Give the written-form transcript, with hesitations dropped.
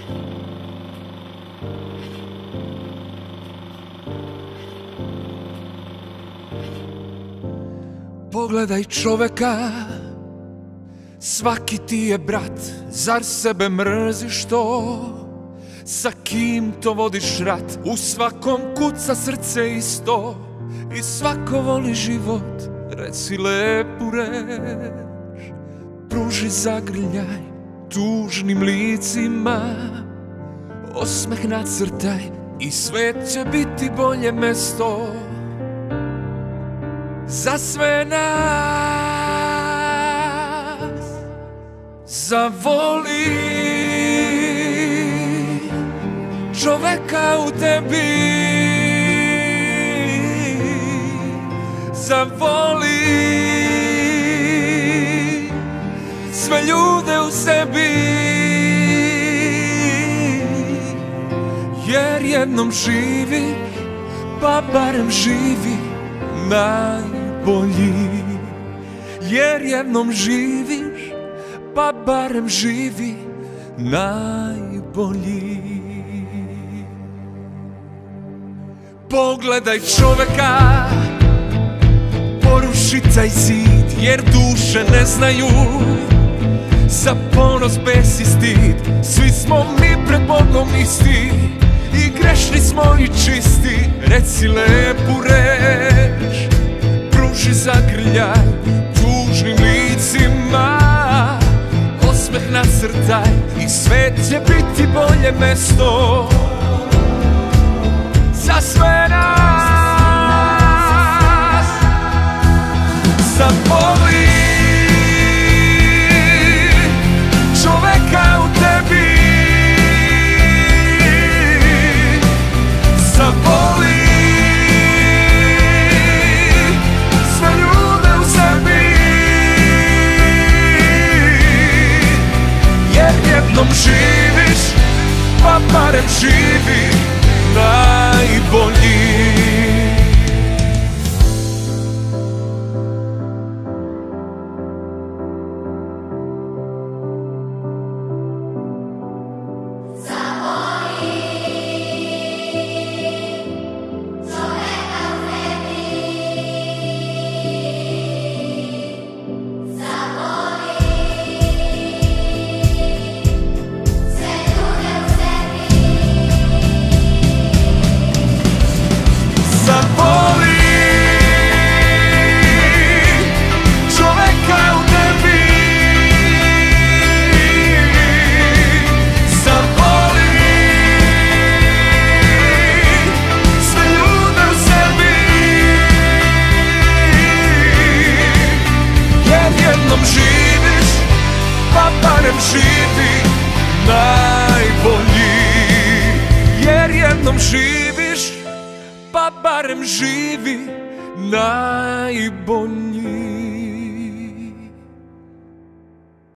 Pogledaj čoveka, svaki ti je brat, zar sebe mrziš to? Sa kim to vodiš rat? U svakom kuca srce isto i svako voli život, reci lepu reč, pruži zagrljaj tužnim licima, osmeh nacrtaj i svet će biti bolje mesto za sve nas. Zavoli čoveka u tebi, zavoli sve ljude u sebi, jer jednom živi, pa barem živi najbolji. Jer jednom živiš, pa barem živi najbolji. Pogledaj čoveka, poruši taj zid, jer duše ne znaju za ponos, bes i stid. Svi smo mi pred Bogom isti i grešni smo i čisti. Reci lepu reč, pruži zagrljaj tužnim licima, osmeh nacrtaj i svet će biti bolje mesto za sve nas. Zavoli čoveka u tebi, zavoli sve ljude u sebi, jer jednom živiš, pa barem živi najbolji. Živi najbolji, jer jednom živiš, pa barem živi najbolji.